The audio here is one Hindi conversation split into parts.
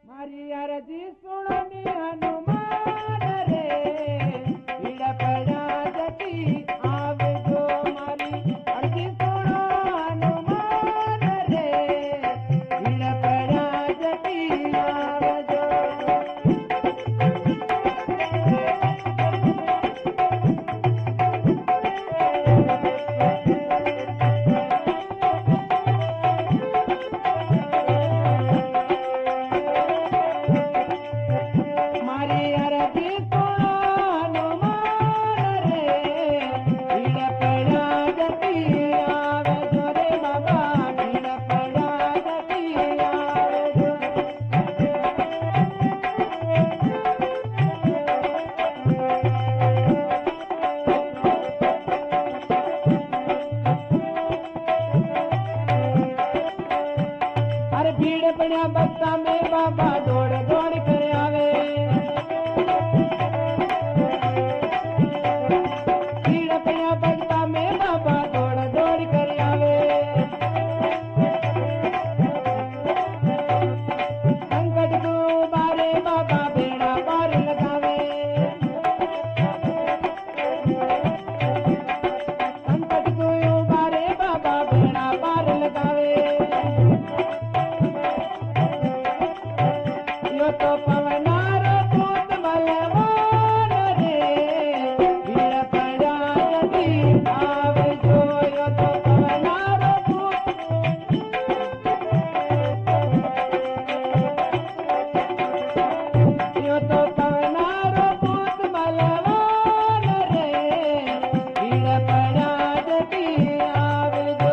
मारी अरजी सुनो नी हनुमान रे भीड़ पड़ा जटी आवजो मारी अरजी सुनो हनुमान रे भीड़ पड़ा जटी आवजो भीड़ पड़ा बस्ता में बाबा दौड़ दौड़ कर आवे भीड़ पड़ा बस्ता में बाबा दौड़ दौड़ कर आवे संकट को बारे बाबा बेड़ा पार लगावे संकट को बारे बाबा बेड़ा पार लगावे तो पवनारो पूत बलवान रे भीड़ पड़ा जटी आवजो यो तो पवनारो पूत यो तो पवनारो पूत बलवान रे भीड़ पड़ा जटी आवजो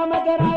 राम जरा